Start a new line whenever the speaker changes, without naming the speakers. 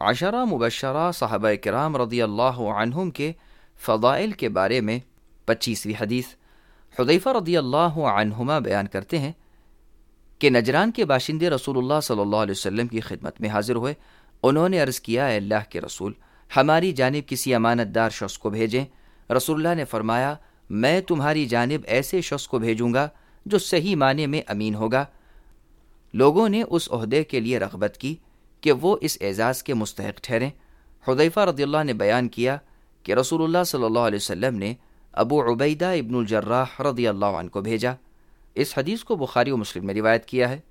अशरा मुबशरा सहाबा किराम रदियल्लाहु अन्हुम के फ़दाइल के बारे में 25वीं हदीस। हुदैफा रदियल्लाहु अन्हुमा बयान करते हैं कि नजरान के बाशिंदे रसूलुल्लाह सल्लल्लाहु अलैहि वसल्लम की खिदमत में हाजिर हुए। उन्होंने अर्ज़ किया, अल्लाह के रसूल, हमारी जानिब किसी अमानतदार शख्स को भेजें। रसूलुल्लाह ने फरमाया, मैं तुम्हारी जानिब ऐसे शख्स को भेजूंगा जो सही माने में अमीन होगा। लोगों ने उस ओहदे के लिए रग़बत की कि वो इस एजाज़ के मुस्तहिक़ ठहरें। हुदैफा रदियल्लाहु ने बयान किया कि रसूलुल्लाह सल्लल्लाहु अलैहि वसल्लम ने अबू उबैदा इब्नुल जर्राह रदियल्लाहु अन्हु को भेजा। इस हदीस को बुखारी और मुस्लिम में रिवायत किया है।